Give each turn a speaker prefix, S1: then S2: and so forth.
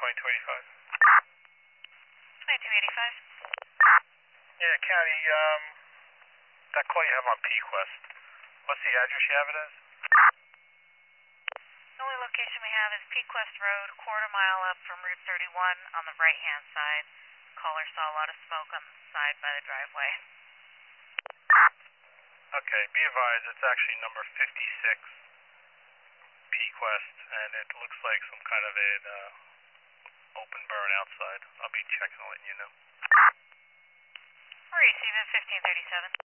S1: 2285.
S2: 2285.
S1: Yeah, County, that call you have on PQuest, what's the address you have it as?
S2: The only location we have is PQuest Road, a quarter mile up from Route 31 on the right-hand side. Caller saw a lot of smoke on the side by the driveway.
S1: Okay, be advised, it's actually number 56, PQuest, and it looks like some kind of an open burn outside. I'll be checking and letting you know.
S2: Receiving 1537.